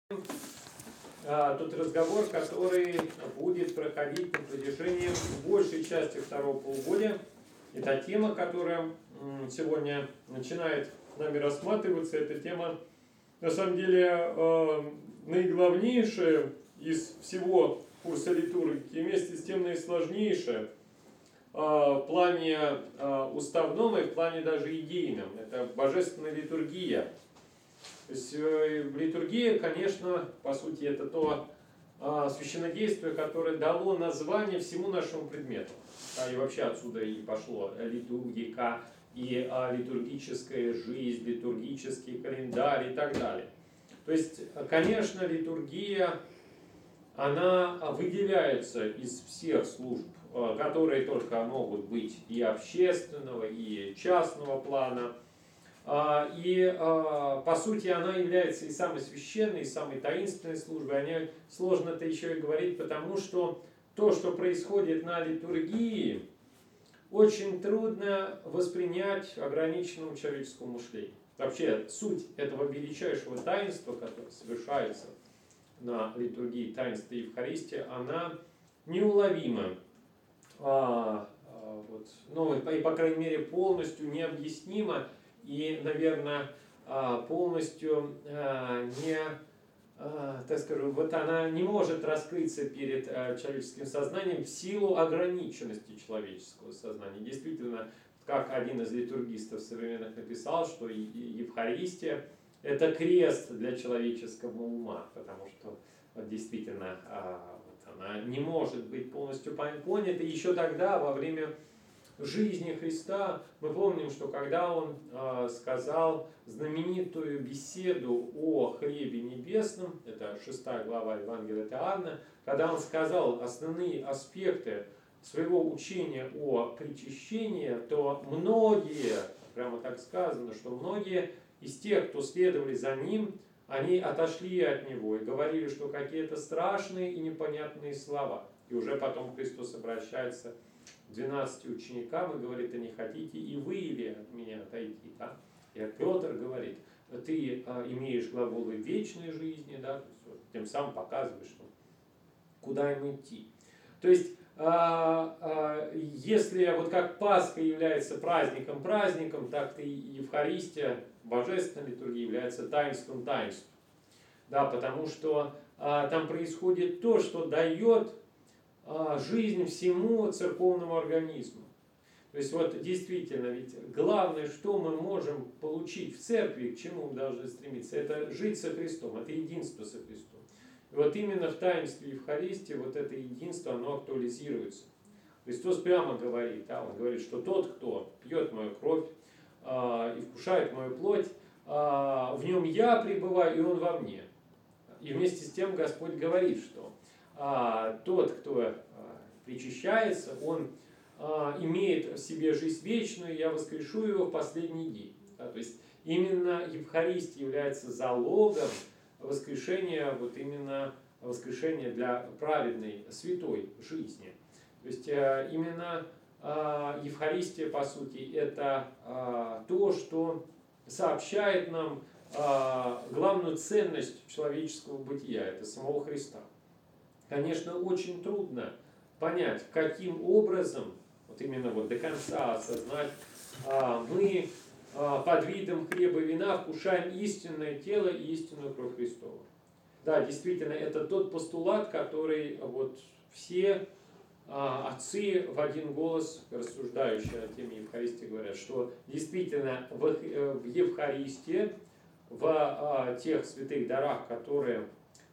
Тот разговор, который будет проходить на протяжении большей части второго полугодия. Это тема, которая сегодня начинает нами рассматриваться. Эта тема, на самом деле, наиглавнейшая из всего курса литургики, и вместе с тем наисложнейшая в плане уставном и в плане даже идейном. Это божественная литургия. То есть литургия, конечно, по сути, это то священнодействие, которое дало название всему нашему предмету. И вообще отсюда и пошло литургика, и литургическая жизнь, литургический календарь и так далее. То есть, конечно, литургия, она выделяется из всех служб, которые только могут быть и общественного, и частного плана. И, по сути, она является и самой священной, и самой таинственной службой. О ней сложно это еще и говорить, потому что то, что происходит на литургии, очень трудно воспринять ограниченному человеческому мышлению. Вообще, суть этого величайшего таинства, которое совершается на литургии, таинства Евхаристии, она неуловима. И, по крайней мере, полностью необъяснима. И, наверное, полностью она не может раскрыться перед человеческим сознанием в силу ограниченности человеческого сознания. Действительно, как один из литургистов современных написал, что Евхаристия – это крест для человеческого ума, потому что действительно она не может быть полностью понята еще тогда, во время жизни Христа. Мы помним, что когда Он сказал знаменитую беседу о хлебе небесном, это 6 глава Евангелия от Иоанна, когда Он сказал основные аспекты своего учения о причащении, то многие, прямо так сказано, что многие из тех, кто следовали за Ним, они отошли от Него и говорили, что какие-то страшные и непонятные слова. И уже потом Христос обращается к 12 ученикам и говорит: а не хотите и вы ли от меня отойти? Да? И Петр говорит: ты имеешь глаголы вечной жизни, да? То есть, вот, тем самым показываешь, что куда им идти. То есть, если вот как Пасха является праздником, так и Евхаристия, божественная литургия, является таинством таинств. Да, потому что там происходит то, что дает жизнь всему церковному организму. То есть вот действительно, ведь главное, что мы можем получить в церкви, к чему мы должны стремиться, это жить со Христом, это единство со Христом. И вот именно в таинстве Евхаристии вот это единство, оно актуализируется. Христос прямо говорит, Он говорит, что тот, кто пьет мою кровь и вкушает мою плоть, в нем я пребываю, и он во мне. И вместе с тем Господь говорит, что тот, кто причащается, он имеет в себе жизнь вечную, я воскрешу его в последний день. Да, то есть именно Евхаристия является залогом воскрешения, вот именно воскрешения для праведной, святой жизни. То есть именно Евхаристия, по сути, это то, что сообщает нам главную ценность человеческого бытия, это самого Христа. Конечно, очень трудно понять, каким образом, вот именно вот до конца осознать, мы под видом хлеба и вина вкушаем истинное тело и истинную кровь Христову. Да, действительно, это тот постулат, который вот все отцы в один голос, рассуждающие о теме Евхаристии, говорят, что действительно в Евхаристии, в тех святых дарах, которые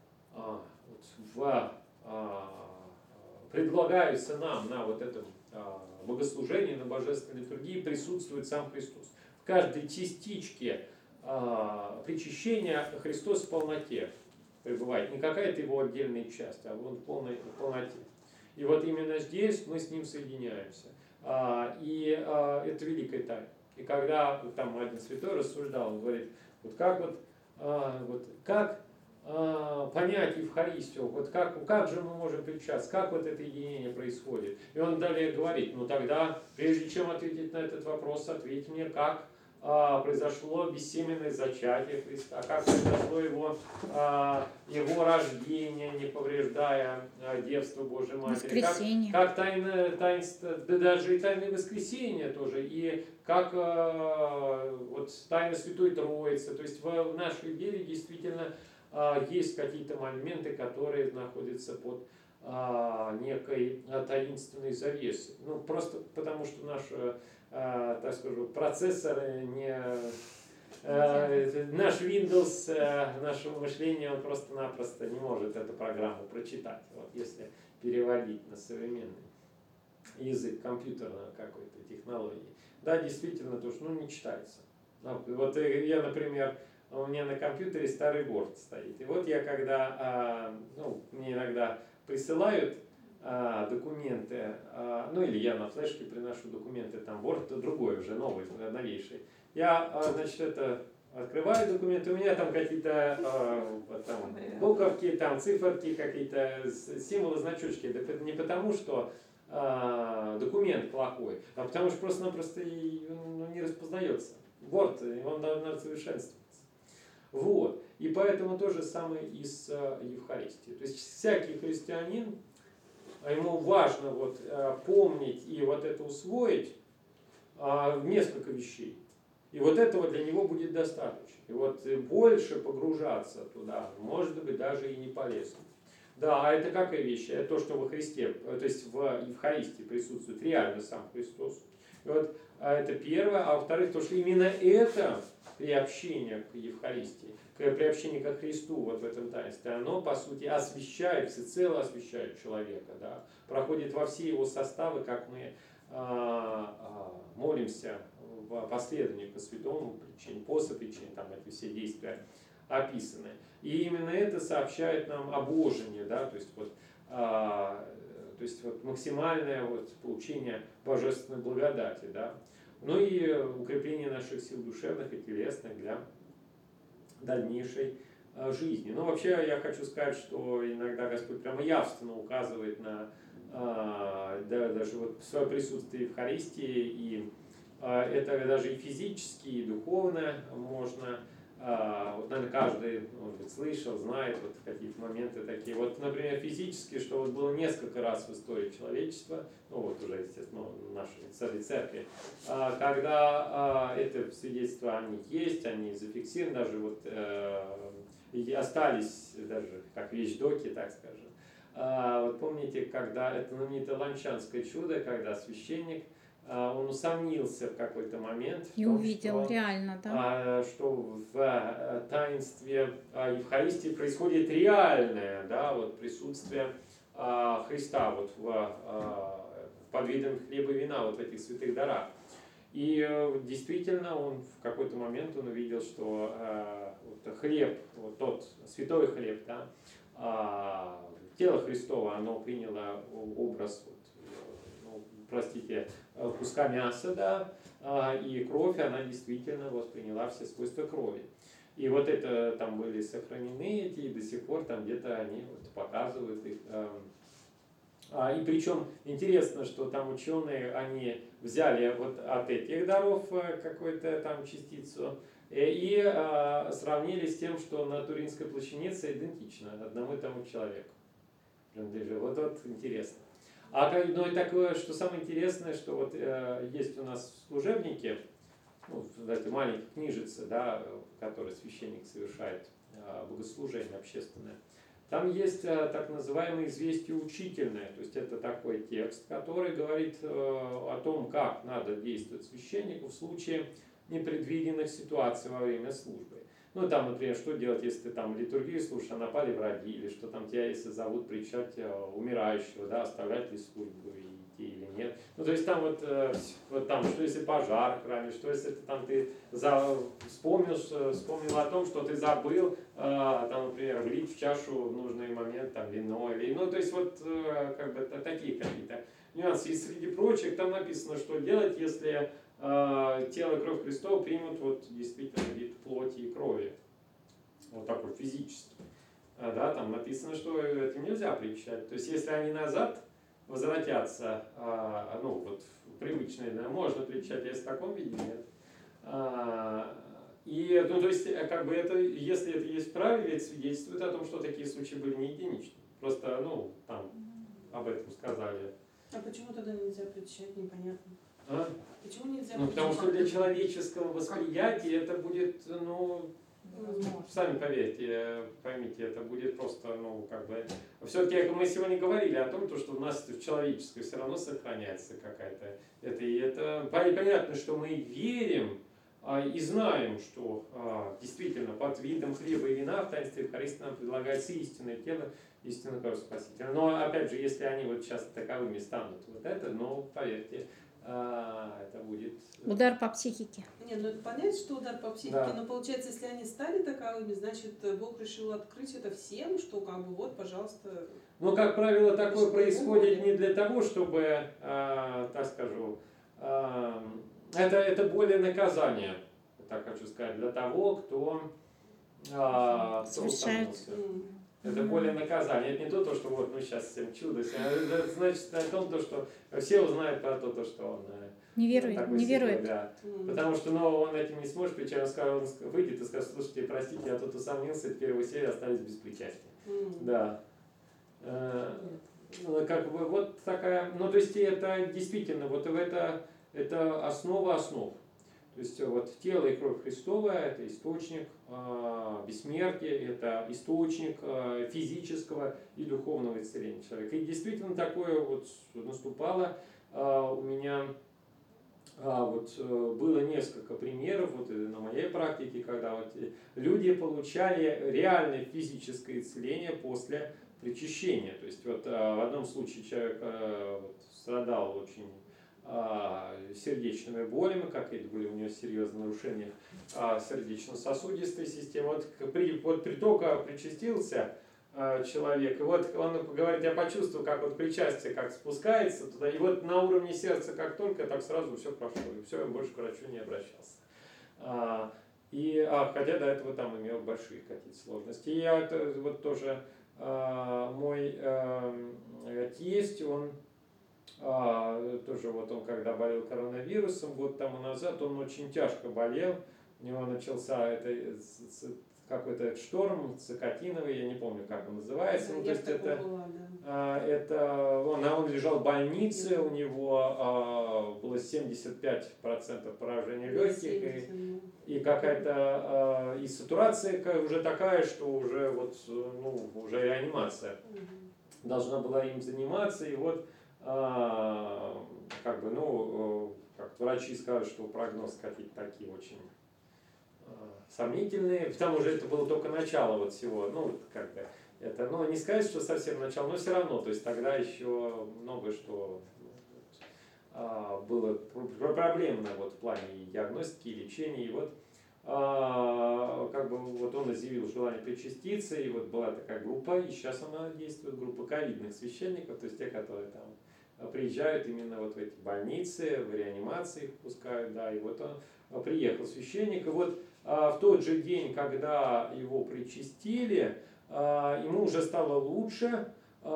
предлагаются нам на вот этом богослужении, на божественной литургии, присутствует сам Христос. В каждой частичке причащения Христос в полноте пребывает. Не какая-то его отдельная часть, а он в полноте. И вот именно здесь мы с Ним соединяемся. И это великая тайна. И когда там один святой рассуждал, он говорит, как понять Евхаристию, как же мы можем причащаться, как вот это единение происходит. И он далее говорит, тогда, прежде чем ответить на этот вопрос, ответь мне, как произошло бессеменное зачатие Христа, как произошло его рождение, не повреждая девство Божьей Матери, как таинство, да даже и тайны воскресения тоже, и как вот тайна Святой Троицы. То есть в нашей вере действительно есть какие-то моменты, которые находятся под некой таинственной завесой. Ну, просто потому что наш, так скажу, процессор наш Windows нашего мышления, он просто-напросто не может эту программу прочитать, вот, если переводить на современный язык компьютерной какой-то технологии. Да, действительно, то, что не читается. Вот я, например, у меня на компьютере старый Word стоит. И вот я когда, мне иногда присылают документы, или я на флешке приношу документы, там Word другой уже, новый, новейший. Я, значит, открываю документы, у меня там какие-то буковки, там циферки, какие-то символы, значочки. Да не потому, что документ плохой, а потому что просто-напросто не распознается. Word, он должен совершенствоваться. Вот. И поэтому то же самое и с Евхаристией. То есть всякий христианин, ему важно помнить и вот это усвоить несколько вещей. И вот этого для него будет достаточно. И вот больше погружаться туда, может быть, даже и не полезно. Да, а это какая вещь? Это то, что во Христе, то есть в Евхаристии присутствует реально сам Христос. И вот это первое. А во-вторых, то, что именно это приобщение к Евхаристии, приобщение ко Христу вот в этом таинстве, оно, по сути, освящает, всецело освящает человека, да, проходит во все его составы, как мы молимся в последовании по святому причине, после причине, там эти все действия описаны. И именно это сообщает нам обожение, да, то есть максимальное получение божественной благодати, да. Ну и укрепление наших сил душевных и телесных для дальнейшей жизни. Но вообще я хочу сказать, что иногда Господь прямо явственно указывает на даже свое присутствие в Евхаристии, и это даже и физически, и духовно можно. Наверное, каждый, может быть, слышал, знает какие-то моменты такие. Вот, например, физически, что было несколько раз в истории человечества, уже, естественно, в нашей церкви, когда это свидетельства, они есть, они зафиксированы, даже и остались даже как вещдоки, так скажем. Вот помните, когда это знаменитое ланчанское чудо, когда священник, он усомнился в какой-то момент в том, увидел что, реально, да? Что в таинстве Евхаристии происходит реальное, да, присутствие Христа под видом хлеба и вина, в этих святых дарах. И действительно он в какой-то момент он увидел, что хлеб, тот святой хлеб, да, тело Христово, оно приняло образ куска мяса, да, и кровь, она действительно восприняла все свойства крови. И вот это там были сохранены эти, и до сих пор там где-то они показывают их. И причем интересно, что там ученые, они взяли от этих даров какую-то там частицу и сравнили с тем, что на Туринской плащанице идентично одному и тому человеку. Вот интересно. Но и такое, что самое интересное, что есть у нас служебники, эти маленькие книжицы, да, в которой священник совершает богослужение общественное. Там есть так называемое известие учительное, то есть это такой текст, который говорит о том, как надо действовать священнику в случае непредвиденных ситуаций во время службы. Там, например, что делать, если ты там литургию слушаешь, а напали враги, или что там тебя, если зовут причать умирающего, да, оставлять ли службу идти или нет. То есть там там, что если пожар в храме, что если ты вспомнил о том, что ты забыл, там, например, влить в чашу в нужный момент там вино, или, то есть такие какие-то нюансы. И среди прочих там написано, что делать, если тело и кровь Христова примут действительно вид плоти и крови. Такой физический. Да, там написано, что это нельзя причащать. То есть, если они назад возвратятся, привычное, да, можно причащать, если в таком виде нет. И, ну, то есть, как бы это, если это есть в праве, это свидетельствует о том, что такие случаи были не единичны. Просто, ну, там об этом сказали. А почему тогда нельзя причащать, непонятно? А? Почему нельзя Ну, причащать? потому что для человеческого восприятия это будет, ну, сами поверьте, поймите, это будет просто, ну, как бы... Все-таки мы сегодня говорили о том, что у нас в человеческое все равно сохраняется какая-то... Это понятно, что мы верим и знаем, что действительно под видом хлеба и вина в таинстве Евхаристии нам предлагается истинное тело, истинную кровь Спасителя. Но, опять же, если они вот сейчас таковыми станут, вот это, ну, поверьте, это будет... Удар по психике. Не, ну это понятно, что удар по психике, Да. но получается, если они стали таковыми, значит, Бог решил открыть это всем, что как бы вот, пожалуйста... Ну, как правило, такое происходит не для того, чтобы, так скажу, это более наказание, так хочу сказать, для того, кто Совершает. утонулся. Это более наказание. Это не то, что вот мы сейчас всем чудо. Это значит о том, что все узнают про то, что он Не верует. такой Не сильный, верует. да. Потому что он этим не сможет, причем он выйдет и скажет: слушайте, простите, я тут усомнился, теперь вы все остались без причастия. Да. Как бы вот такая, ну то есть это действительно, вот это основа основ. То есть вот тело и кровь Христова — это источник бессмертия, это источник физического и духовного исцеления человека. И действительно такое вот наступало у меня. Вот было несколько примеров вот на моей практике, когда вот люди получали реальное физическое исцеление после причащения. То есть вот в одном случае человек страдал очень сердечными болями, как это были у него серьезные нарушения сердечно-сосудистой системы. Вот только причастился человек, и вот он говорит: я почувствовал, как вот причастие как спускается туда, и вот на уровне сердца как только, так сразу все прошло, и все, я больше к врачу не обращался. Хотя до этого там имел большие какие-то сложности. И я вот тоже, мой тесть, он тоже вот он когда болел коронавирусом год тому назад, он очень тяжко болел, у него начался какой-то шторм цикатиновый, я не помню, как он называется. Да, ну, то есть это, была, да. он лежал в больнице, у него было 75% поражения легких, и какая-то и сатурация уже такая, что уже вот, ну, уже реанимация должна была им заниматься, и вот как бы, ну, как врачи сказали, что прогноз какие-то такие очень сомнительные, потому что это было только начало вот всего, ну, как бы, это, ну, не сказать, что совсем начало, но все равно, то есть тогда еще много что было проблемно вот в плане и диагностики, и лечения, и вот как бы вот он изъявил желание причаститься, и вот была такая группа, и сейчас она действует, группа ковидных священников, то есть те, которые там приезжают именно вот в эти больницы, в реанимации их пускают, да, и вот он приехал священник, и вот в тот же день, когда его причастили, ему уже стало лучше,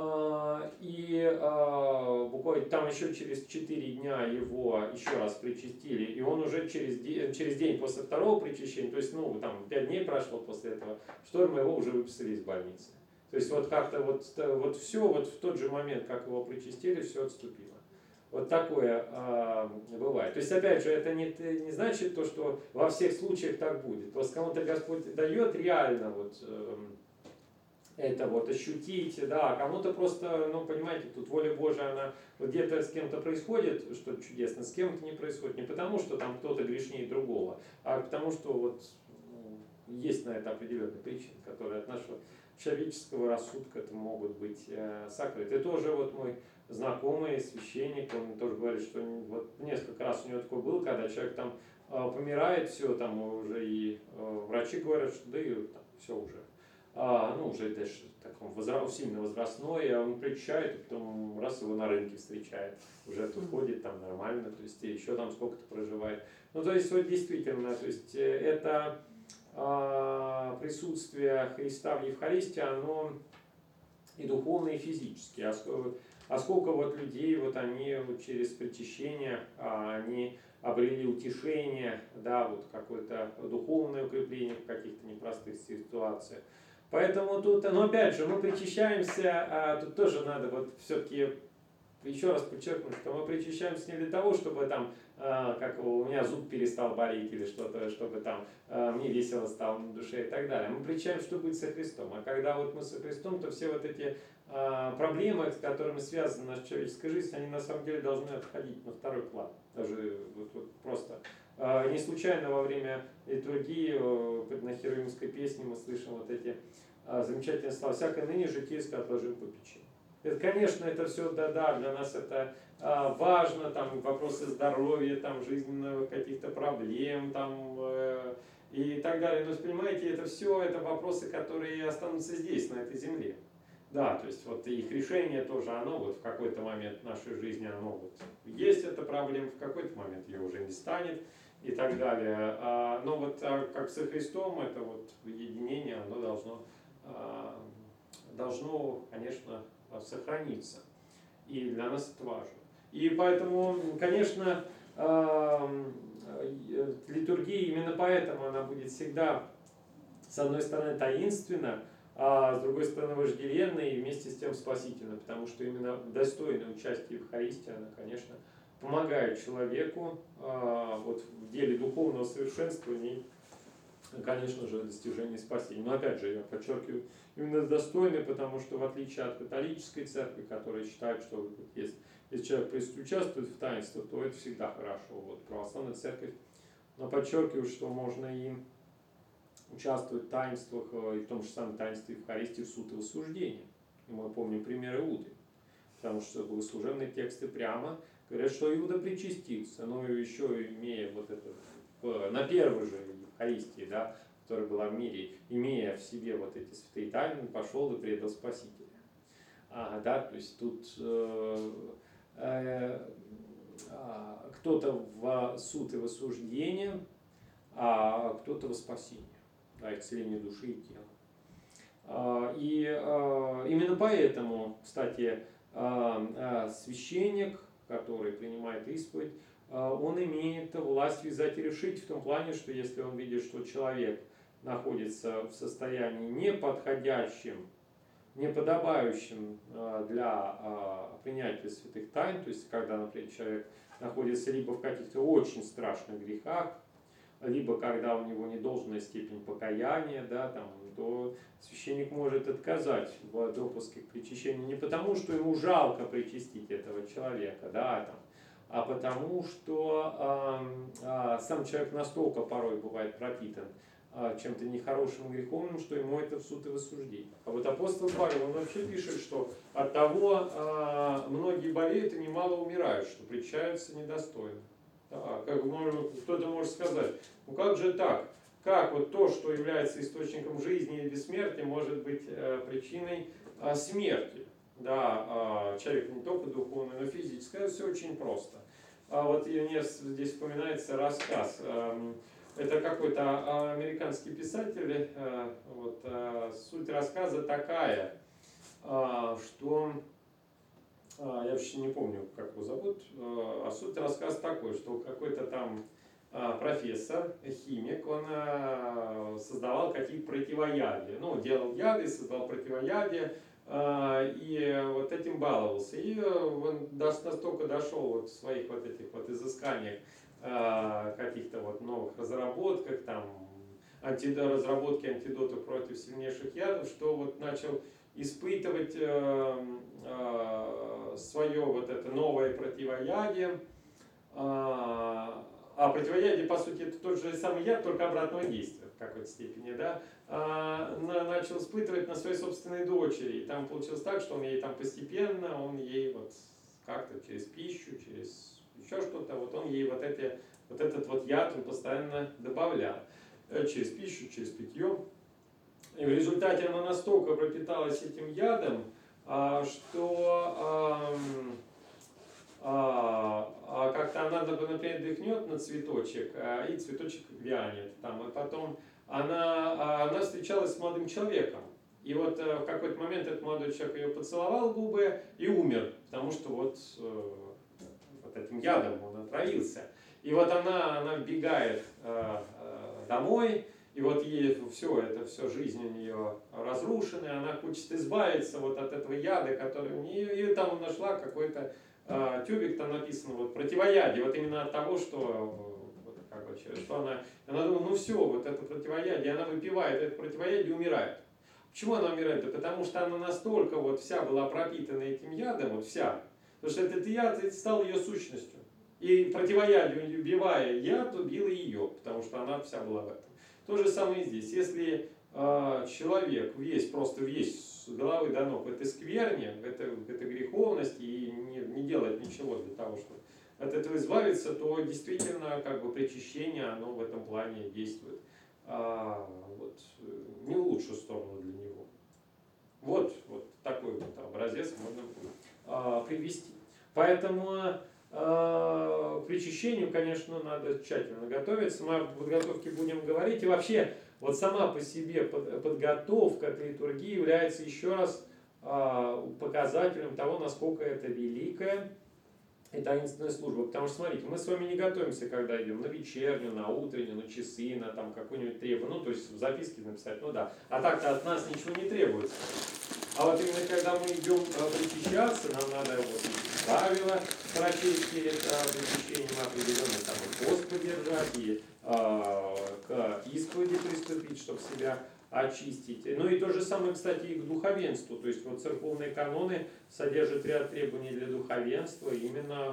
и буквально там еще через 4 дня его еще раз причастили, и он уже через день после второго причащения, то есть, ну, там 5 дней прошло после этого шторма, его уже выписали из больницы. То есть вот как-то вот все, вот в тот же момент, как его причастили, все отступило. Вот такое бывает. То есть, опять же, это не значит то, что во всех случаях так будет. Вот кому-то Господь дает реально вот это вот ощутить, да, а кому-то просто, ну, понимаете, тут воля Божия, она вот где-то с кем-то происходит что-то чудесное, с кем-то не происходит. Не потому, что там кто-то грешнее другого, а потому, что вот есть на это определенные причины, которые от нашего человеческого рассудка это могут быть сокрыты. И тоже вот мой знакомый священник, он тоже говорит, что вот несколько раз у него такое было, когда человек там помирает, все, там уже и врачи говорят, что да и там, все уже. Ну, уже даже таком сильно возрастной, а он причащает, и потом раз его на рынке встречает, уже тут ходит там нормально, то есть еще там сколько-то проживает. Ну, то есть вот действительно, то есть это присутствие Христа в Евхаристии, оно и духовно, и физически. А сколько вот людей, вот они вот через причащение, они обрели утешение, да, вот какое-то духовное укрепление в каких-то непростых ситуациях. Поэтому тут, но опять же, мы причащаемся, тут тоже надо вот все-таки еще раз подчеркнуть, что мы причащаемся не для того, чтобы там, как у меня зуб перестал болеть или что-то, чтобы там мне весело стало на душе и так далее. Мы причащаемся, чтобы быть со Христом. А когда вот мы со Христом, то все вот эти проблемы, с которыми связана наша человеческая жизнь, они на самом деле должны отходить на второй план. Даже вот просто. Не случайно во время литургии на херувимской песне мы слышим вот эти замечательные слова: «Всякое ныне житейское отложим попечение». Это, конечно, это все, да, для нас это важно, там вопросы здоровья, там жизненных каких-то проблем, там и так далее. Но, понимаете, это все, это вопросы, которые останутся здесь, на этой земле. Да, то есть вот их решение тоже, оно вот в какой-то момент нашей жизни, оно вот есть эта проблема, в какой-то момент ее уже не станет и так далее. Но вот как со Христом, это вот единение, оно должно, конечно, сохраниться. И для нас это важно. И поэтому, конечно, литургия именно поэтому она будет всегда, с одной стороны, таинственна, а с другой стороны, вожделенна и вместе с тем спасительна. Потому что именно достойное участие в Евхаристии, она, конечно, помогает человеку вот в деле духовного совершенствования, конечно же, достижение спасения. Но опять же, я подчеркиваю, именно достойный, потому что в отличие от католической церкви, которая считает, что если человек участвует в таинстве, то это всегда хорошо. Вот православная церковь, но подчеркиваю, что можно и участвовать в таинствах, и в том же самом таинстве Евхаристии, в суд и воссуждение. И мы помним пример Иуды, потому что богослужебные тексты прямо говорят, что Иуда причастился, но еще имея вот это, на первой же Евхаристии, да, которая была в мире, имея в себе вот эти святые тайны, пошел и предал Спасителя. Да, то есть тут кто-то в суд и в осуждение, а кто-то во спасение, да, исцеление души и тела. И именно поэтому, кстати, священник, который принимает исповедь, он имеет власть вязать и решить в том плане, что если он видит, что человек находится в состоянии неподходящем, неподобающим для принятия святых тайн, то есть когда, например, человек находится либо в каких-то очень страшных грехах, либо когда у него недолжная степень покаяния, да, там, то священник может отказать в допуске к причащению не потому, что ему жалко причастить этого человека, да, там, а потому что сам человек настолько порой бывает пропитан чем-то нехорошим и греховным, что ему это в суд и в осуждение. А вот апостол Павел, он вообще пишет, что от того многие болеют и немало умирают, что причащаются недостойно. Да, как кто-то может сказать, ну как же так? Как вот то, что является источником жизни и бессмертия, может быть причиной смерти? Да, человек не только духовный, но и физический. Это все очень просто. Вот и мне здесь вспоминается рассказ. Это какой-то американский писатель. Вот, суть рассказа такая, что я вообще не помню, как его зовут, а суть рассказа такой, что какой-то там профессор, химик, он создавал какие-то противоядия. Ну, делал яды, создавал противоядия, и вот этим баловался. И он настолько дошел вот в своих вот этих вот изысканиях, каких-то вот новых разработках, там, разработки антидотов против сильнейших ядов, что вот начал испытывать свое вот это новое противоядие. А противоядие, по сути, это тот же самый яд, только обратного действия в какой-то степени, да, начал испытывать на своей собственной дочери. И там получилось так, что он ей там постепенно, он ей вот как-то через пищу, через еще что-то, вот он ей вот этот вот яд он постоянно добавлял. Через пищу, через питье. И в результате она настолько пропиталась этим ядом, что как-то она, например, дыхнет на цветочек, и цветочек вянет. Там, и потом она встречалась с молодым человеком. И вот в какой-то момент этот молодой человек ее поцеловал в губы и умер, потому что вот этим ядом он отравился. И вот она вбегает домой, и вот ей все, жизнь у нее разрушена, она хочет избавиться вот от этого яда, который у нее, и там нашла какой-то тюбик, там написано вот противоядие, вот именно от того, что что она думала, ну все, вот это противоядие, она выпивает это противоядие и умирает. Почему она умирает? Да потому что она настолько вот вся была пропитана этим ядом, вот вся, потому что этот яд стал ее сущностью. И противоядие, убивая яд, убило ее, потому что она вся была в этом. То же самое и здесь. Если человек просто весь с головы до ног в этой скверне, в этой греховности и не делает ничего для того, чтобы от этого избавиться, то действительно причащение, оно в этом плане действует не в лучшую сторону для него. Вот такой вот образец можно привести. Поэтому к причащению, конечно, надо тщательно готовиться. Мы об подготовке будем говорить. И вообще, вот сама по себе подготовка к литургии является еще раз показателем того, насколько это великая и таинственная служба. Потому что, смотрите, мы с вами не готовимся, когда идем на вечернюю, на утреннюю, на часы, на там какую-нибудь требование. Ну, то есть в записке написать, ну да. А так-то от нас ничего не требуется. А вот именно когда мы идем причащаться, нам надо вот правила прочесть перед причащением определенные, там и пост поддержать, и к исповеди приступить, чтобы себя очистить. Ну и то же самое, кстати, и к духовенству. То есть вот церковные каноны содержат ряд требований для духовенства именно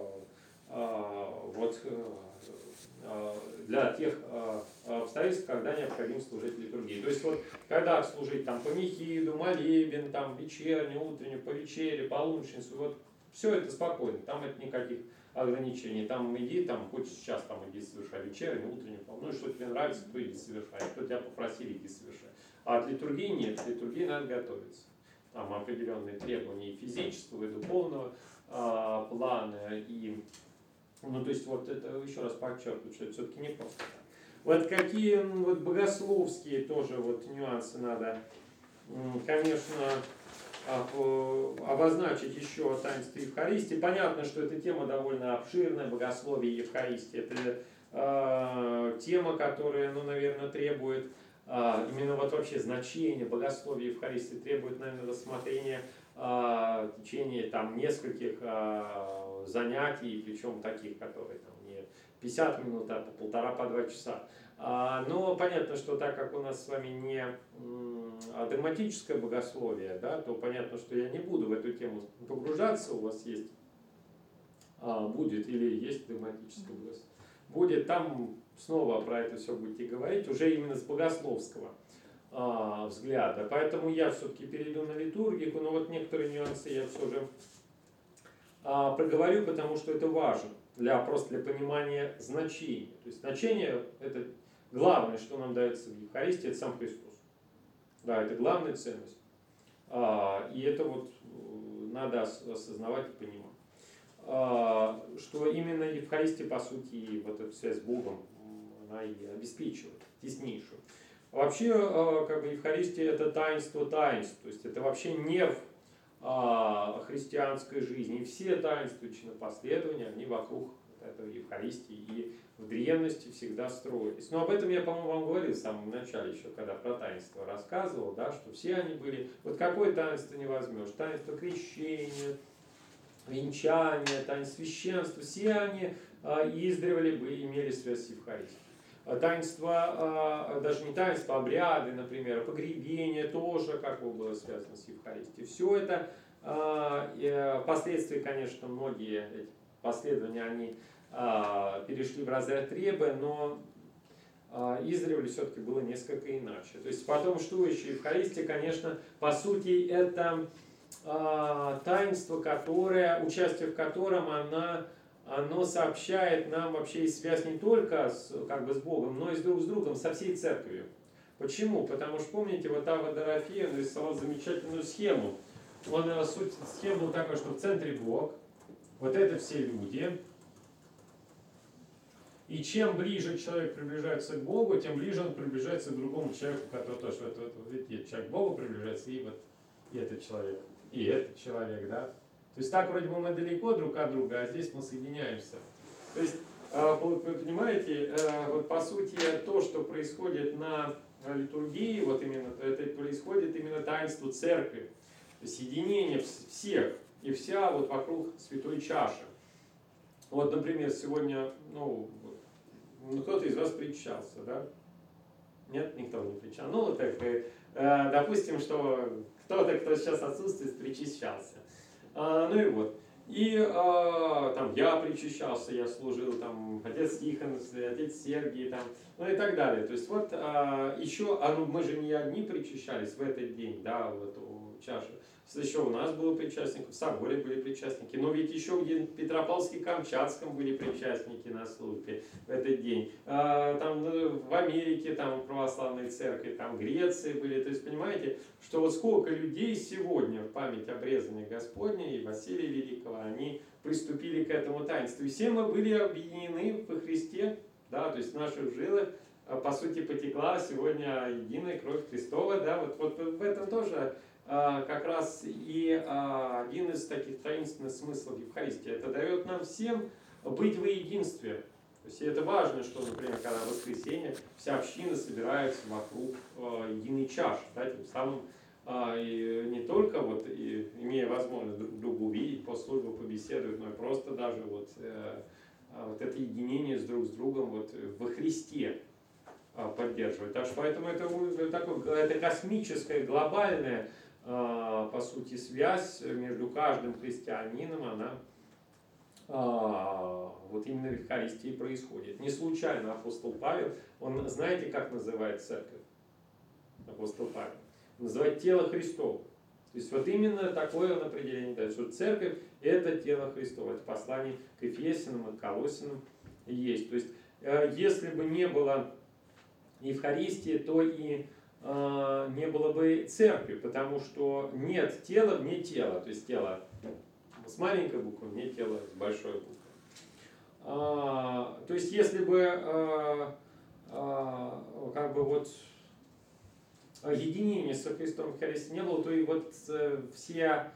для тех обстоятельств, когда необходимо служить литургии. То есть вот когда служить там панихиду, молебен, там вечернюю, утреннюю, по вечере, полуночницу, вот все это спокойно, там это никаких ограничений. Там иди, там хоть сейчас там иди совершай вечернюю, утреннюю, ну и что тебе нравится, то иди совершай, кто тебя попросили, иди совершай. А от литургии нет, от литургии надо готовиться. Там определенные требования и физического, и духовного плана, и ну, то есть, вот это еще раз подчеркиваю, что это все-таки не просто так. Вот какие вот богословские тоже вот нюансы надо, конечно, обозначить еще о таинстве Евхаристии. Понятно, что эта тема довольно обширная, богословие и Евхаристия. Это тема, которая, ну, наверное, требует именно вот вообще значения богословия и Евхаристии, требует, наверное, рассмотрения в течение там нескольких занятий, причем таких, которые там не 50 минут, а по 1,5-2 часа. Но понятно, что так как у нас с вами не догматическое богословие, да, то понятно, что я не буду в эту тему погружаться. У вас есть, будет или есть догматическое богословие. Будет, там снова про это все будете говорить, уже именно с богословского взгляда. Поэтому я все-таки перейду на литургику, но вот некоторые нюансы я все же проговорю, потому что это важно просто для понимания значения. То есть значение – это главное, что нам дается в Евхаристии, это сам Христос. Да, это главная ценность. И это вот надо осознавать и понимать. Что именно Евхаристия, по сути, и вот эта связь с Богом, она и обеспечивает теснейшую. Вообще, Евхаристия – это таинство таинств. То есть это вообще не в христианской жизни. И все таинства чинопоследования, они вокруг этого Евхаристии и в древности всегда строились. Но об этом я, по-моему, вам говорил в самом начале еще, когда про таинство рассказывал, да, что все они были... Вот какое таинство не возьмешь? Таинство крещения, венчания, таинство священства, все они издревле имели связь с Евхаристией. Таинство, даже не таинство, обряды, например, погребение тоже как бы было связано с Евхаристией. Все это, впоследствии, конечно, многие эти последования, они перешли в разряд ребы, но издревле все-таки было несколько иначе. То есть потом, что еще Евхаристия, конечно, по сути, это таинство, участие в котором оно сообщает нам вообще и связь не только с Богом, но и друг с другом, со всей церковью. Почему? Потому что, помните, вот Авва Дорофея нарисовал замечательную схему. Он схему такой, что в центре Бог, вот это все люди. И чем ближе человек приближается к Богу, тем ближе он приближается к другому человеку, который тоже, видите, человек к Богу приближается, и вот и этот человек, да. То есть так вроде бы мы далеко друг от друга, а здесь мы соединяемся. То есть Вы понимаете, вот по сути то, что происходит на литургии, вот именно это происходит именно таинство церкви, то есть единение всех и вся вот вокруг святой чаши. Вот, например, сегодня, кто-то из вас причащался, да? Нет, никто не причащался. Ну, вот так, допустим, что кто-то, кто сейчас отсутствует, причащался. Ну и вот. И там я причащался, я служил, там отец Тихон, отец Сергий, там, ну и так далее. То есть вот еще, мы же не одни причащались в этот день, да, в эту чашу. Еще у нас было причастников, в соборе были причастники, но ведь еще где в Петропавловске-Камчатском были причастники на службе в этот день. Там в Америке там православные церкви, там в Греции были. То есть понимаете, что вот сколько людей сегодня в память обрезания Господня и Василия Великого, они приступили к этому таинству. И все мы были объединены во Христе, да, то есть в наших жилах, по сути, потекла сегодня единая кровь Христова, да, вот в этом тоже как раз и один из таких таинственных смыслов Евхаристии. Это дает нам всем быть во единстве. То есть это важно, что, например, когда в воскресенье вся община собирается вокруг единой чаши, да, тем самым и не только вот, имея возможность друг друга увидеть, по службу побеседовать, но и просто даже вот это единение с другом вот, во Христе поддерживать. Так что поэтому это космическая, глобальная, по сути, связь между каждым христианином, она вот именно в Евхаристии происходит. Не случайно апостол Павел, он, знаете, как называет церковь? Апостол Павел. Называет тело Христово. То есть вот именно такое он определение дает, что церковь это тело Христово. Это послание к Ефесянам и к Колоссянам есть. То есть если бы не было Евхаристии, то и не было бы церкви, потому что нет тела вне тела. То есть тело с маленькой буквы, не тело с большой буквы. То есть если бы как бы вот единения со Христом в Христе не было, то и вот все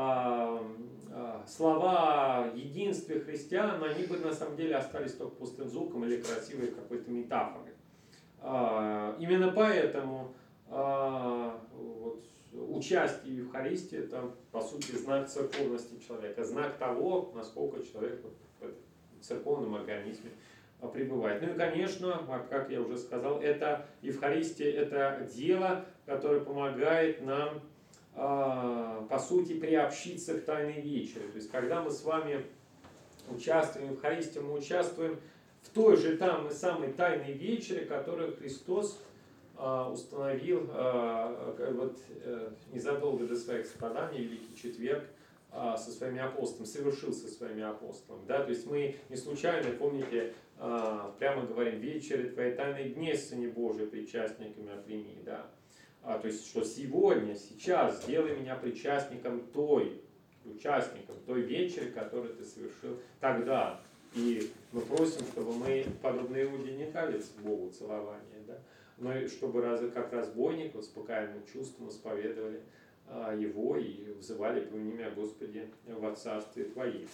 слова единствия христиан, они бы на самом деле остались только пустым звуком или красивой какой-то метафорой. Именно поэтому вот, участие в Евхаристии это, по сути, знак церковности человека, знак того, насколько человек в церковном организме пребывает. Ну и, конечно, как я уже сказал, это Евхаристия, это дело, которое помогает нам, по сути, приобщиться к Тайной Вечере. То есть, когда мы с вами участвуем в Евхаристии, мы участвуем в той же там и самой Тайной Вечере, которую Христос установил вот, незадолго до своих страданий, Великий Четверг, со своими апостолами, совершил со своими апостолами. Да? То есть мы не случайно, помните, прямо говорим, вечере твоей тайной дне, Сыне Божий, причастниками прими. Да? То есть, что сегодня, сейчас сделай меня причастником участником той вечери, которую ты совершил тогда. И мы просим, чтобы мы, подобно Иуде, не кались Богу целование, да? Но и чтобы как разбойник успокаиваемым чувством исповедовали Его и взывали помяни меня, Господи, во Царстве Твоем.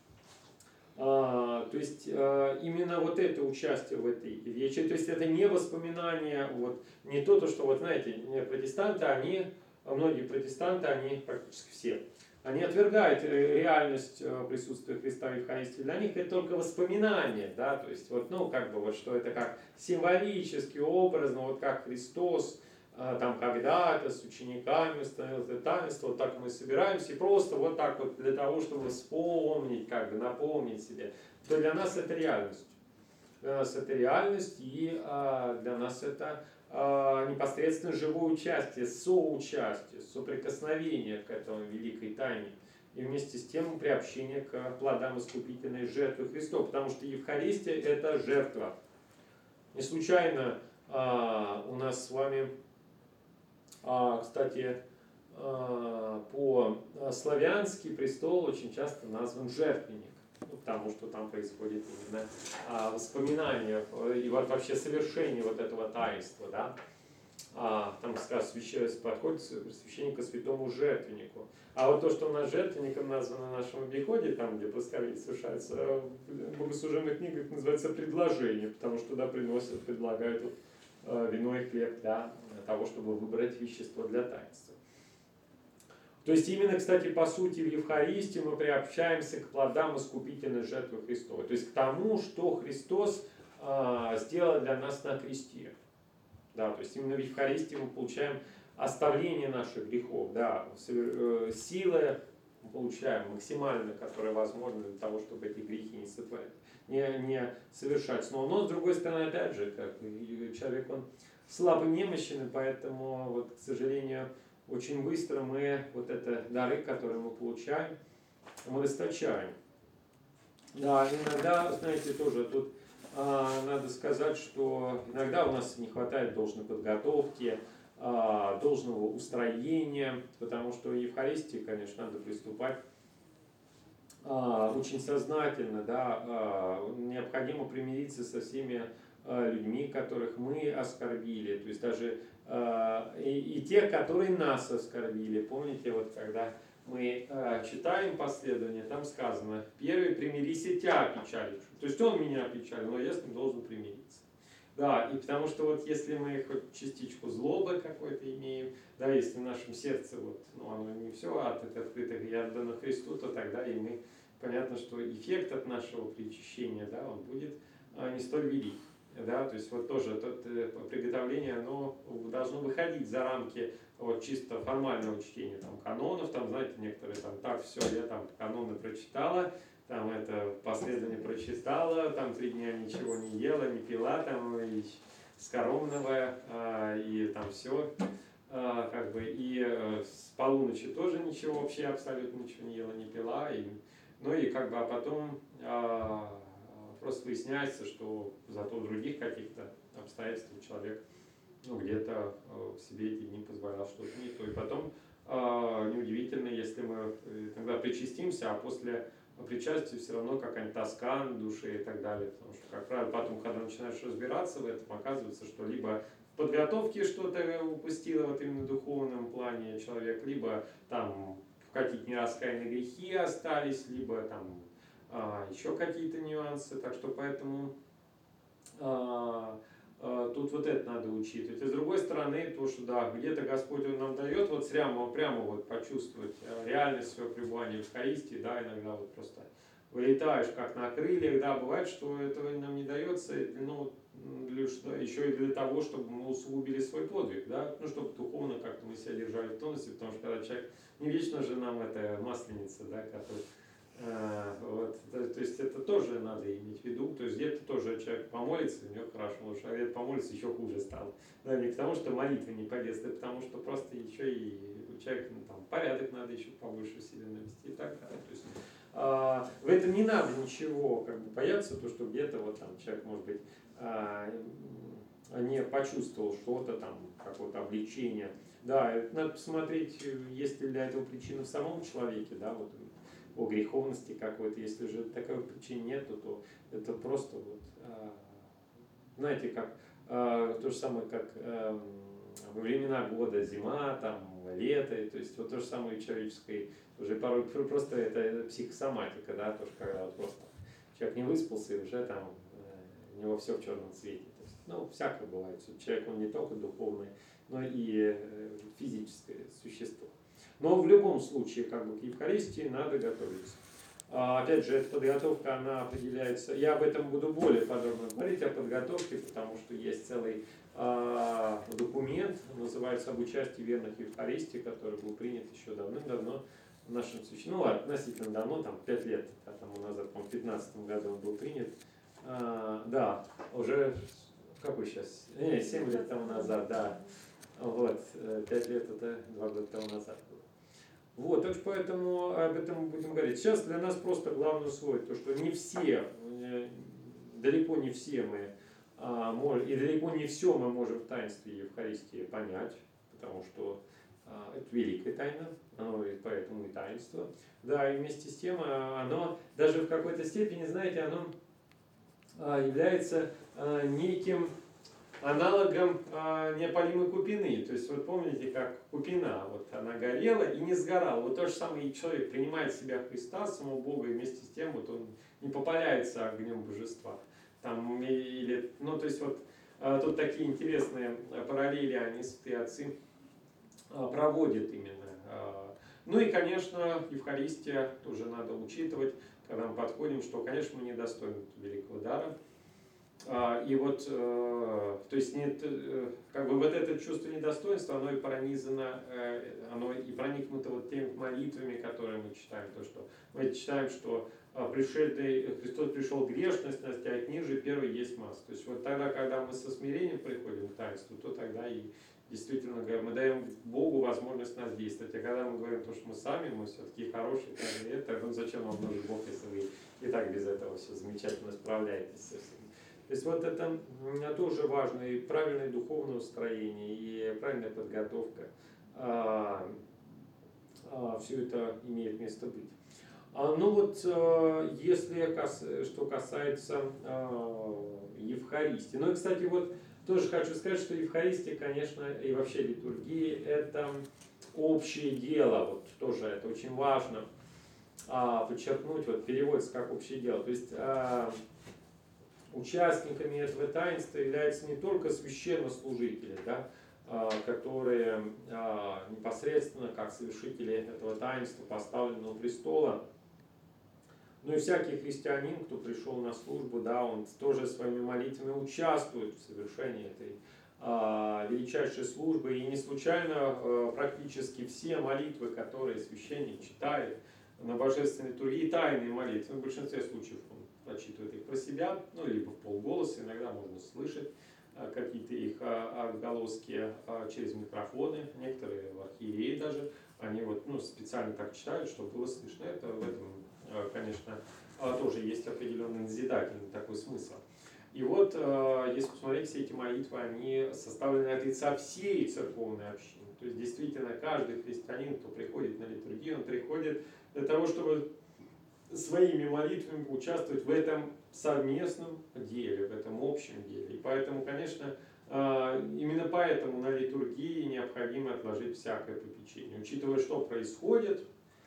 То есть именно вот это участие в этой вечере, то есть это не воспоминание, вот, не то, что, вот знаете, протестанты, многие протестанты, они практически все, они отвергают реальность присутствия Христа в Евхаристии. Для них это только воспоминание, да, то есть вот, ну, как бы вот, что это как символически, образно, вот как Христос там когда-то с учениками установил это таинство, вот так мы собираемся, и просто вот так вот для того, чтобы вспомнить, как бы напомнить себе, то для нас это реальность. Для нас это реальность, и для нас это непосредственно живое участие, соучастие, соприкосновение к этому великой тайне. И вместе с тем приобщение к плодам искупительной жертвы Христова. Потому что Евхаристия – это жертва. Не случайно у нас с вами, кстати, по-славянски престол очень часто назван жертвенник. Потому что там происходит именно воспоминание и вот вообще совершение вот этого таинства. Да? там сказано, подходит священника святому жертвеннику. А вот то, что у нас жертвенником названо в нашем обиходе, там, где происхождение совершается, в богослужебных книгах называется предложение, потому что туда предлагают вино и хлеб для того, чтобы выбрать вещество для таинства. То есть именно, кстати, по сути, в Евхаристии мы приобщаемся к плодам искупительной жертвы Христовой. То есть к тому, что Христос сделал для нас на кресте. Да, то есть именно в Евхаристии мы получаем оставление наших грехов, да, силы мы получаем максимально, которые возможны для того, чтобы эти грехи не совершать. Но с другой стороны, опять же, как человек, он слабо немощен, и поэтому, вот, к сожалению, очень быстро мы вот это дары, которые мы получаем, мы расточаем. Да, иногда, знаете, тоже тут надо сказать, что иногда у нас не хватает должной подготовки, должного устроения, потому что в Евхаристии, конечно, надо приступать очень сознательно, да, необходимо примириться со всеми людьми, которых мы оскорбили, то есть даже и тех, которые нас оскорбили. Помните, вот когда мы читаем последование, там сказано: первый примирись и тебя опечалишь. То есть он меня опечалил, но я с ним должен примириться. Да, и потому что вот если мы хоть частичку злобы какой-то имеем, да, если в нашем сердце вот, ну, оно не все открыто и отдано Христу, то тогда и мы, понятно, что эффект от нашего причащения, да, он будет не столь велик. Да, то есть вот тоже приготовление, оно должно выходить за рамки вот чисто формального чтения там канонов, там, знаете, некоторые там, так, все, я там каноны прочитала, там это последование прочитала, там 3 дня ничего не ела, не пила, там и скоромного, и там все, как бы, и с полуночи тоже ничего вообще, абсолютно ничего не ела, не пила, и, ну и как бы, а потом просто выясняется, что зато в других каких-то обстоятельствах человек, ну, где-то себе эти дни позволял что-то не то. И потом неудивительно, если мы иногда причастимся, а после причастия все равно какая-нибудь тоска на душе и так далее. Потому что, как правило, потом, когда начинаешь разбираться в этом, оказывается, что либо в подготовке что-то упустило вот именно в духовном плане человек, либо там какие-то нераскаянные грехи остались, либо там еще какие-то нюансы, так что поэтому тут вот это надо учитывать. И с другой стороны, то, что да, где-то Господь Он нам дает вот прямо вот почувствовать реальность своего пребывания в Евхаристии, да, иногда вот просто вылетаешь как на крыльях, да, бывает, что этого нам не дается, ну, еще и для того, чтобы мы усугубили свой подвиг, да, ну, чтобы духовно как-то мы себя держали в тонусе, потому что когда человек, не вечно же нам это масленица, да, который вот, то есть это тоже надо иметь в виду, то есть где-то тоже человек помолится, у него хорошо, лучше, а где-то помолится, еще хуже стало. Да, не потому что молитва не полезна, а потому что просто еще и у человека, ну, там, порядок надо еще побольше себе навести и так далее. То есть, в этом не надо ничего как бы бояться, то что где-то вот там человек, может быть, не почувствовал что-то там, какое-то облегчение. Да, надо посмотреть, есть ли для этого причина в самом человеке, да, вот, о греховности какой-то. Если же такой причины нету, то это просто вот, знаете, как то же самое, как во времена года, зима, там, лето, то есть вот то же самое и человеческой, уже порой просто это психосоматика, да, тоже когда вот просто человек не выспался и уже там у него все в черном цвете. То есть, ну, всякое бывает. Человек, он не только духовный, но и физическое существо. Но в любом случае, как бы, к Евхаристии надо готовиться. Опять же, эта подготовка, она определяется, я об этом буду более подробно говорить, о подготовке, потому что есть целый документ, называется «Об участии верных в Евхаристии», который был принят еще давным-давно в нашем священном, ну, относительно давно, там, 5 лет тому назад, по-моему, в 2015 году он был принят. Да, уже, какой сейчас, 7 лет тому назад, да, вот, 5 лет это 2 года тому назад было. Вот, так что поэтому об этом мы будем говорить. Сейчас для нас просто главное усвоить то, что не все, далеко не все мы можем, и далеко не все мы можем в таинстве Евхаристии понять, потому что это великая тайна, оно и поэтому и таинство. Да, и вместе с тем оно даже в какой-то степени, знаете, оно является неким аналогом неопалимой купины. То есть вот помните, как купина, вот она горела и не сгорала. Вот то же самое и человек принимает в себя Христа, самого Бога, и вместе с тем вот он не попаляется огнем божества. Там, или, ну, то есть вот тут такие интересные параллели они, святые отцы, проводят именно. Ну и, конечно, Евхаристия тоже надо учитывать, когда мы подходим, что, конечно, мы недостойны великого дара. И вот, то есть нет, как бы вот это чувство недостоинства, оно и пронизано, оно и проникнуто вот теми молитвами, которые мы читаем. То, что мы читаем, что Христос пришел грешность, нас тянет ниже, первый есть масса. То есть вот тогда, когда мы со смирением приходим к таинству, то тогда и действительно мы даем Богу возможность нас действовать. А когда мы говорим, что мы сами, мы все-таки хорошие, тогда зачем вам нужен Бог, если вы и так без этого все замечательно справляетесь со всем. То есть вот это тоже важно, и правильное духовное устроение, и правильная подготовка. Все это имеет место быть. Ну вот, если что касается Евхаристии. Ну и, кстати, вот тоже хочу сказать, что Евхаристия, конечно, и вообще литургия, это общее дело. Вот тоже это очень важно подчеркнуть, вот переводится как общее дело. То есть участниками этого таинства являются не только священнослужители, да, которые непосредственно как совершители этого таинства поставлены у престола, но и всякий христианин, кто пришел на службу, да, он тоже своими молитвами участвует в совершении этой величайшей службы. И не случайно практически все молитвы, которые священник читает на божественной литургии, тайные молитвы, в большинстве случаев он прочитывает их про себя, ну, либо в полголоса, иногда можно слышать какие-то их отголоски через микрофоны, некоторые архиереи даже, они вот, ну, специально так читают, чтобы было слышно. Это в этом, конечно, тоже есть определенный назидательный такой смысл. И вот, если посмотреть, все эти молитвы, они составлены от лица всей церковной общины. То есть, действительно, каждый христианин, кто приходит на литургию, он приходит для того, чтобы своими молитвами участвовать в этом совместном деле, в этом общем деле. И поэтому, конечно, именно поэтому на литургии необходимо отложить всякое попечение. Учитывая, что происходит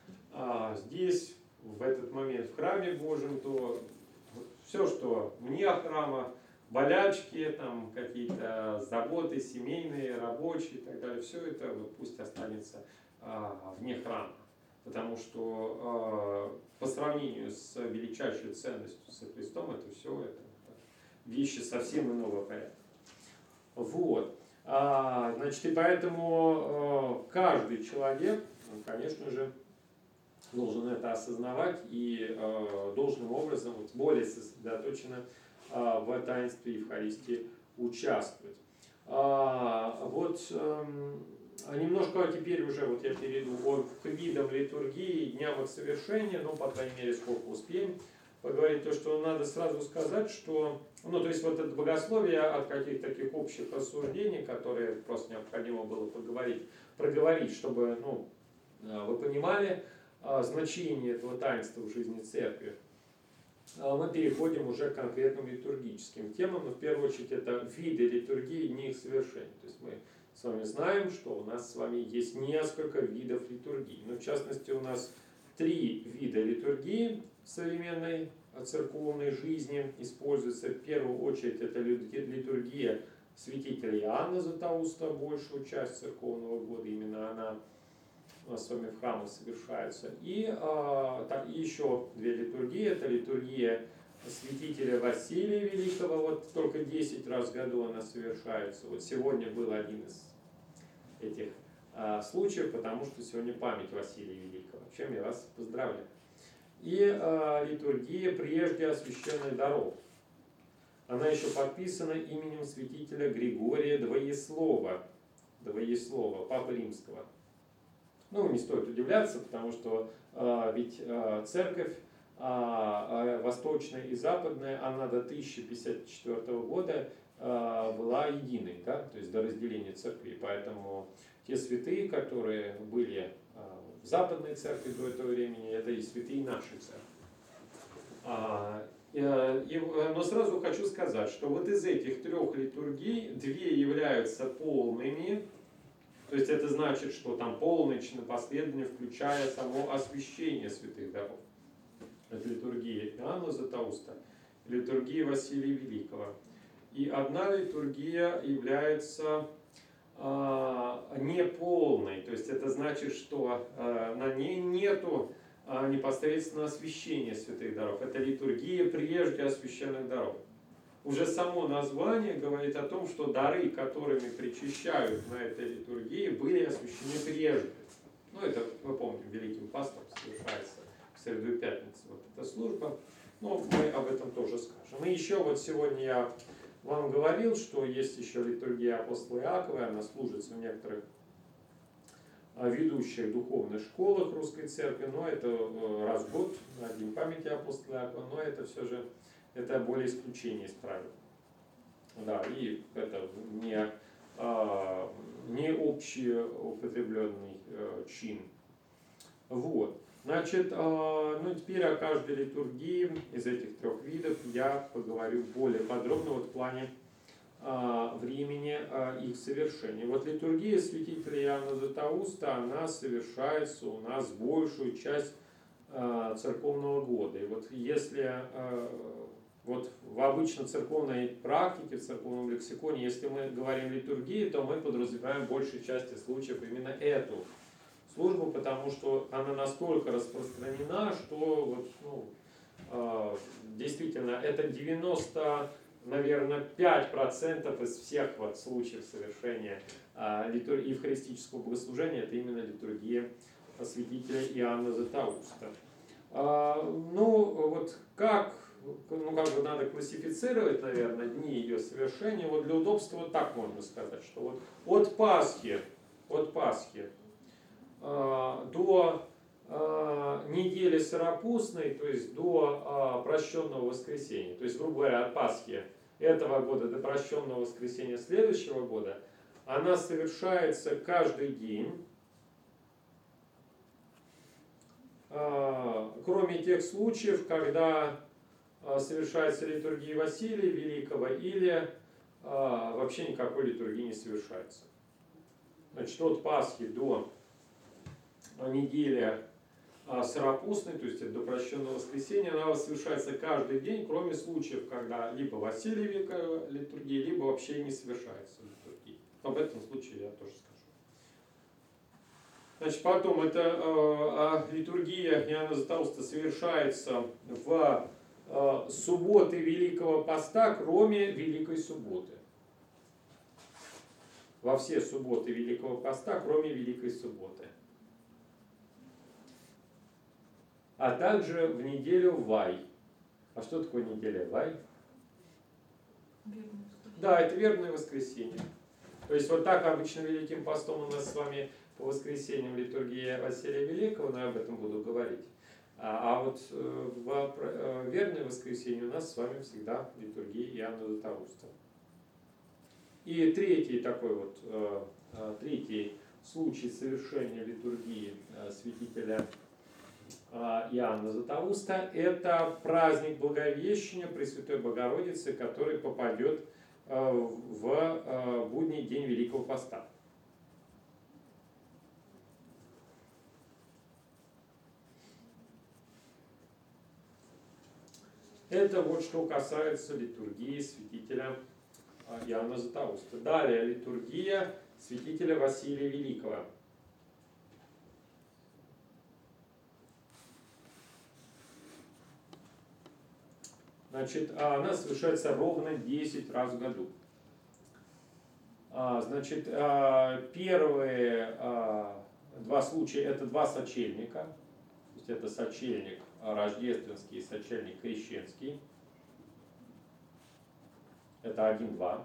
здесь, в этот момент в храме Божьем, то все, что вне храма, болячки, там какие-то заботы семейные, рабочие и так далее, все это вот пусть останется вне храма. Потому что по сравнению с величайшей ценностью со Христом, это все это вещи совсем иного порядка. Вот. Значит, и поэтому каждый человек, конечно же, должен это осознавать и должным образом, вот, более сосредоточенно в таинстве Евхаристии участвовать. Вот немножко теперь уже вот я перейду к видам литургии, дням их совершения, ну, по крайней мере, сколько успеем поговорить, то, что надо сразу сказать, что, ну, то есть вот это богословие от каких-то таких общих рассуждений, которые просто необходимо было проговорить, чтобы, ну, вы понимали значение этого таинства в жизни церкви. Мы переходим уже к конкретным литургическим темам, но в первую очередь это виды литургии, дни их совершения. То есть мы с вами знаем, что у нас с вами есть несколько видов литургии. Но в частности у нас 3 вида литургии в современной церковной жизни используются. В первую очередь это литургия святителя Иоанна Златоуста, большую часть церковного года, именно она у нас с вами в храмах совершается. И еще 2 литургии. Это литургия святителя Василия Великого, вот только 10 раз в году она совершается. Вот сегодня был один из этих случаев, потому что сегодня память Василия Великого, чем я вас поздравляю. И литургия прежде освященных даров. Она еще подписана именем святителя Григория Двоеслова, Папы Римского. Ну, не стоит удивляться, потому что ведь церковь восточная и западная, она до 1054 года была единой, да? То есть до разделения церкви. Поэтому те святые, которые были в западной церкви до этого времени, это и святые нашей церкви. Но сразу хочу сказать, что вот из этих 3 литургий 2 являются полными, то есть это значит, что там полночное последование, включая само освящение святых даров. Это литургия Иоанна Златоуста, литургия Василия Великого. И одна литургия является неполной, то есть это значит, что на ней нету непосредственно освящения святых даров. Это литургия прежде освященных даров. Уже само название говорит о том, что дары, которыми причащают на этой литургии, были освящены прежде. Ну, это, мы помним, Великим Пастом совершается в среду и пятницу. Вот эта служба. Но мы об этом тоже скажем. И еще вот сегодня я вам говорил, что есть еще литургия апостола Иакова, она служится в некоторых ведущих духовных школах Русской Церкви, но это раз в год, на День памяти апостола Иакова, но это все же это более исключение из правил. Да, и это не общеупотребленный чин. Вот. Значит, ну теперь о каждой литургии из этих 3 видов я поговорю более подробно вот в плане времени их совершения. Вот литургия святителя Иоанна Златоуста, она совершается у нас большую часть церковного года. И вот если вот в обычной церковной практике, в церковном лексиконе, если мы говорим литургии, то мы подразумеваем в большей части случаев именно эту службу, потому что она настолько распространена, что вот, ну, действительно это 90, наверное, 5% из всех вот случаев совершения евхаристического богослужения, это именно литургия святителя Иоанна Златоуста. Ну, вот как бы надо классифицировать, наверное, дни ее совершения. Вот для удобства вот так можно сказать, что вот от Пасхи до недели Сыропустной, то есть до прощенного воскресенья, то есть, грубо говоря, от Пасхи этого года до прощенного воскресенья следующего года, она совершается каждый день, кроме тех случаев, когда совершается литургия Василия Великого или вообще никакой литургии не совершается. Значит, от Пасхи до недели Сыропустной, то есть до прощенного воскресенья, она совершается каждый день, кроме случаев, когда либо Василия Великого литургия, либо вообще не совершается литургия. Об этом случае я тоже скажу. Значит, потом это литургия Иоанна Златоуста совершается в субботы Великого Поста, кроме Великой Субботы. Во все субботы Великого Поста, кроме Великой Субботы. А также в неделю Вай. А что такое неделя Вай? Да, это вербное воскресенье. То есть вот так обычно Великим Постом у нас с вами по воскресеньям литургия Василия Великого, но я об этом буду говорить. А вот в вербное воскресенье у нас с вами всегда литургия Иоанна Златоуста. И третий случай совершения литургии святителя Иоанна Златоуста – это праздник Благовещения Пресвятой Богородицы, который попадет в будний день Великого Поста. Это вот что касается литургии святителя Иоанна Златоуста. Далее литургия святителя Василия Великого. Значит, она совершается ровно 10 раз в году. Значит, первые 2 случая – это 2 сочельника. То есть это сочельник рождественский и сочельник крещенский. Это 1-2.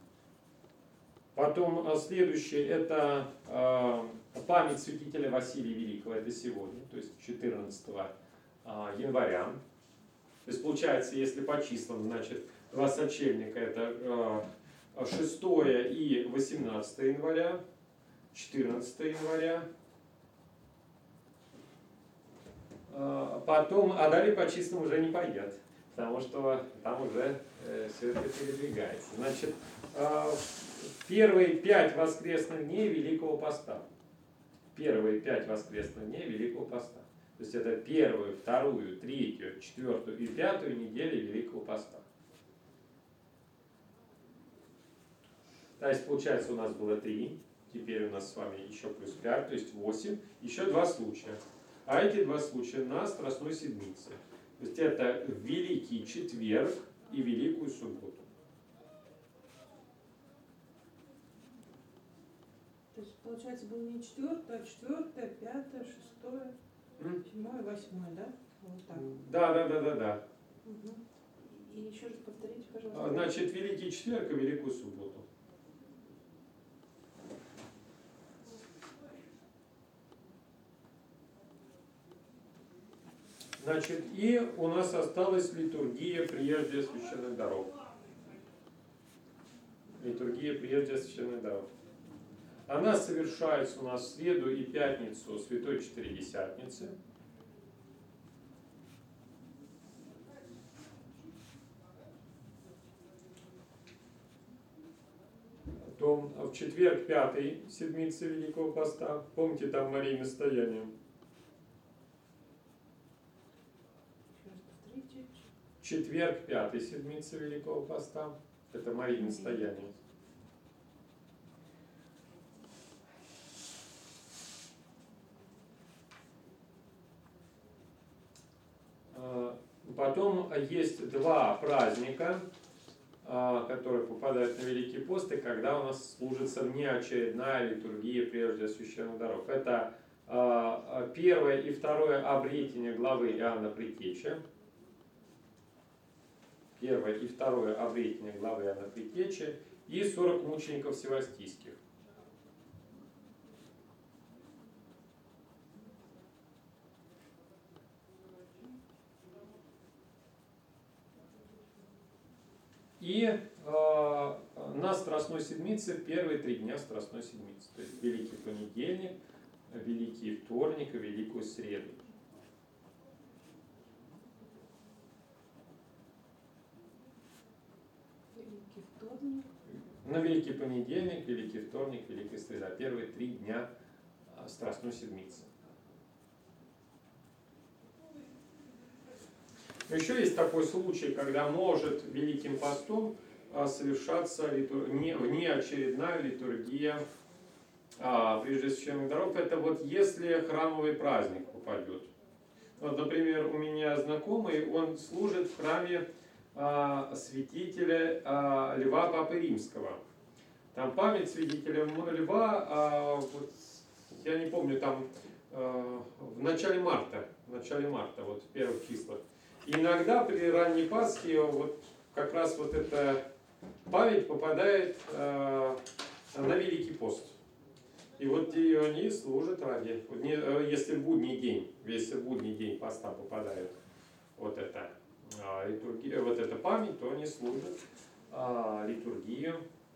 Потом следующее – это память святителя Василия Великого. Это сегодня, то есть 14 января. То есть получается, если по числам, значит, 2 сочельника – это 6 и 18 января, 14 января. Потом, а далее по числам уже не пойдет. потому что там уже все это передвигается. Значит, первые 5 воскресных дней Великого Поста. Первые 5 воскресных дней Великого Поста. То есть это 1-ю, 2-ю, 3-ю, 4-ю и 5-ю недели Великого Поста. То есть получается у нас было 3, теперь у нас с вами еще плюс 5, то есть 8, еще 2 случая. А эти 2 случая на Страстной Седмице. То есть это Великий Четверг и Великую Субботу. То есть, получается, было не 4, а 4, 5, 6, 7, 8, да? Вот так. Да. Угу. И еще раз повторите, пожалуйста. Значит, Великий Четверг и Великую Субботу. Значит, и у нас осталась литургия прежде священных даров. Литургия прежде священных даров. Она совершается у нас в среду и пятницу Святой Четыредесятницы. Потом в четверг 5-й седмицы Великого Поста. Помните, там Мария настояние. Четверг 5-й седмицы Великого Поста. Это Мария настояние. Потом есть 2 праздника, которые попадают на Великий Пост, и когда у нас служится внеочередная литургия прежде священных даров. Это 1 и 2 обретение главы Иоанна Предтечи. 1 и 2 обретение главы Иоанна Предтечи и 40 мучеников севастийских. И на Страстной Седмице первые 3 дня Страстной Седмицы. То есть Великий Понедельник, Великий Вторник и Великую Среду. Великий Вторник. На Великий Понедельник, Великий Вторник, Великая Среда. Первые 3 дня Страстной Седмицы. Еще есть такой случай, когда может Великим Постом совершаться внеочередная литургия прежде священных даров. Это вот если храмовый праздник попадет. Вот, например, у меня знакомый, он служит в храме святителя Льва Папы Римского. Там память святителя Льва, вот, я не помню, там в начале марта, вот в первых числах. И иногда при ранней Пасхе вот как раз вот эта память попадает на Великий Пост. И вот и они служат ради. Вот если в будний день поста попадает вот эта литургия, вот эта память, то они служат литургию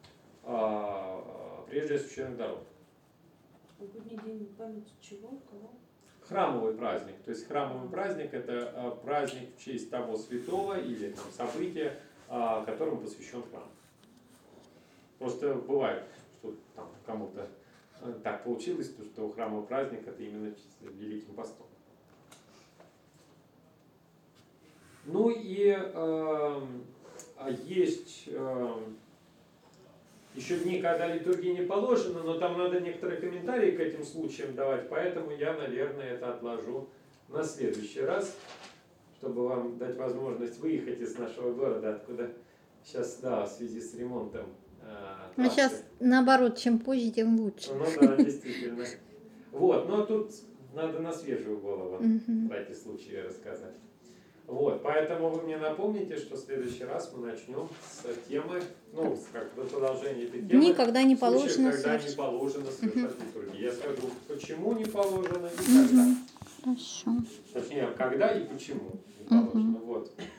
прежде священных даров. В будний день память чего? Кого? Храмовый праздник. То есть храмовый праздник — это праздник в честь того святого или там, события, которому посвящен храм. Просто бывает, что там кому-то так получилось, что храмовый праздник — это именно Великим Постом. Ну и есть еще дни, когда литургия не положена, но там надо некоторые комментарии к этим случаям давать, поэтому я, наверное, это отложу на следующий раз, чтобы вам дать возможность выехать из нашего города, откуда сейчас, да, в связи с ремонтом. Ну, сейчас, наоборот, чем позже, тем лучше. Ну да, действительно. Вот, но тут надо на свежую голову про эти случаи рассказать. Вот, поэтому вы мне напомните, что в следующий раз мы начнем с темы, ну, как бы продолжение этой темы. Никогда не положено случаев, когда совершать. не положено совершать литургию. Я скажу, почему не положено и когда. Хорошо. Точнее, когда и почему не положено. Вот.